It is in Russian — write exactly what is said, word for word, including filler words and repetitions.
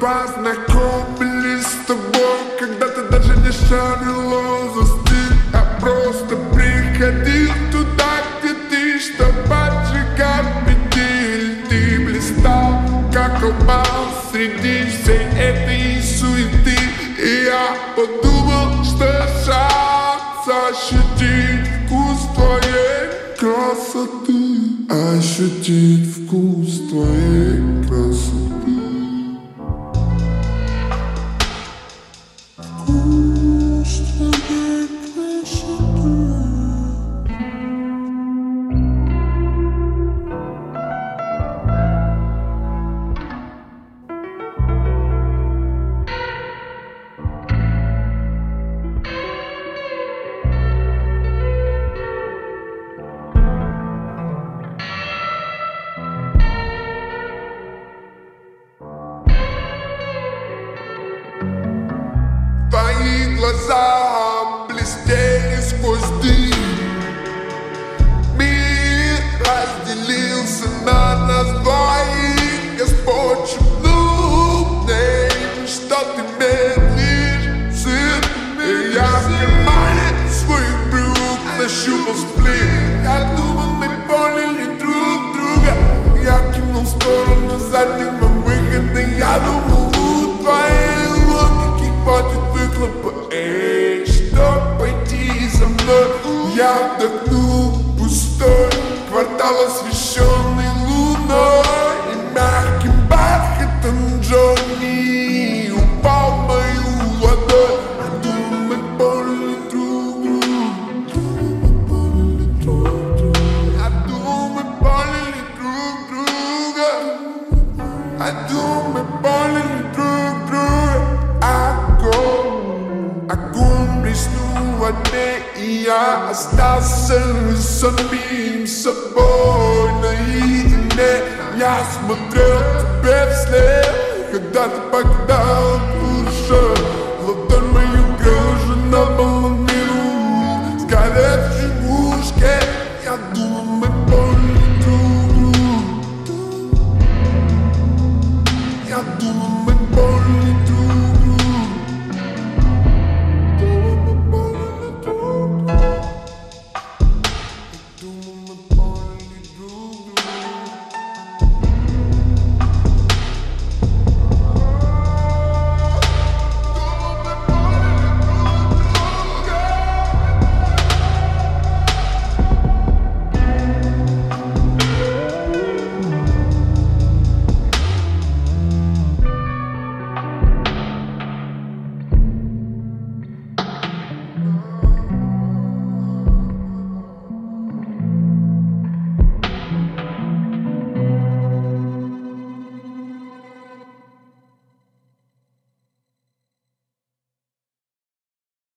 познакомились с тобой, когда ты даже не шарила за стиль. Я просто приходил туда, где ты, чтоб поджигать метель. Ты блистал, как алмаз среди всей этой суеты. И я подумал, что шанс ощутить вкус твоей красоты. Ощутить вкус твоей красоты. Вкус твоей красоты. Твои глаза блестели сквозь дым. Мир разделился на нас двоих. Господь шепнул мне, что ты медлишь, сын. И я в кармане своих брюк нащупал сплит. Я думал, мы поняли друг друга. Я кинул в сторону заднего выхода. Я думал, у твоей логики хватит выхлопа. Эй, что пойти за мной? Я вдохнул пустой квартал, освещенный луной. И мягким бархатом Джонни упал в мою ладонь. Я думаю, мы поняли друг друга. Я думаю, мы поняли друг друга. Я думаю, мы поняли друг друга. Огонь, огонь блеснул во тьме, и я остался самим собой наедине. Я смотрел тебе вслед, когда ты покидал душу.